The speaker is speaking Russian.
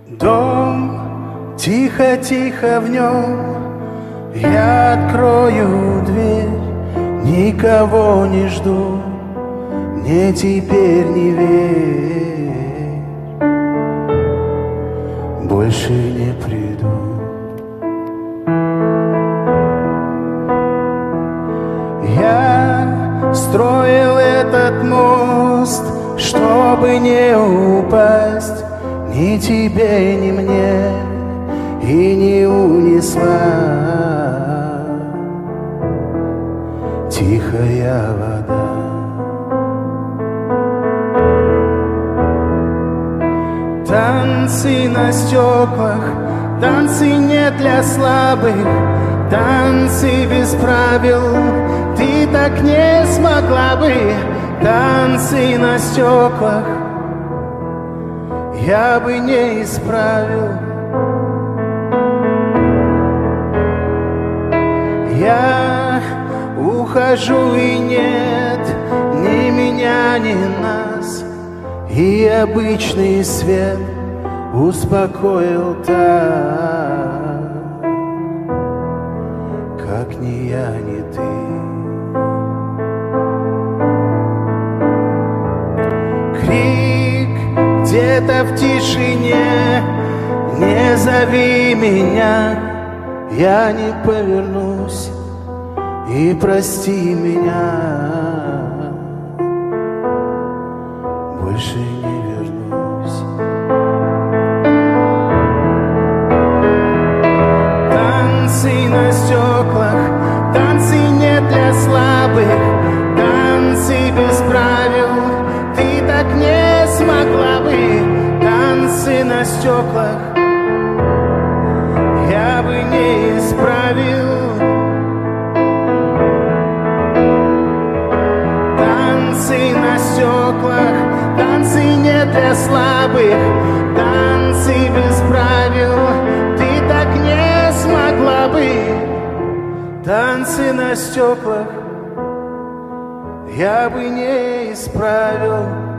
Дом, тихо-тихо в нем, я открою дверь, никого не жду, мне теперь не верь, больше не приду. Я строил этот мост, чтобы не упасть ни тебе, ни мне, и не унесла тихая вода. Танцы на стеклах, танцы не для слабых, танцы без правил, ты так не смогла бы. Танцы на стеклах я бы не исправил. Я ухожу, и нет ни меня, ни нас, и обычный свет успокоил так, как ни я, ни ты. Крик где-то в тишине, не зови меня, я не повернусь, и прости меня, больше не вернусь. Танцы на стеклах, танцы не для слабых, танцы без правил, ты так не смогла бы. Танцы на стеклах я бы не исправил. Танцы на стеклах, танцы не для слабых, танцы без правил, ты так не смогла бы. Танцы на стеклах я бы не исправил.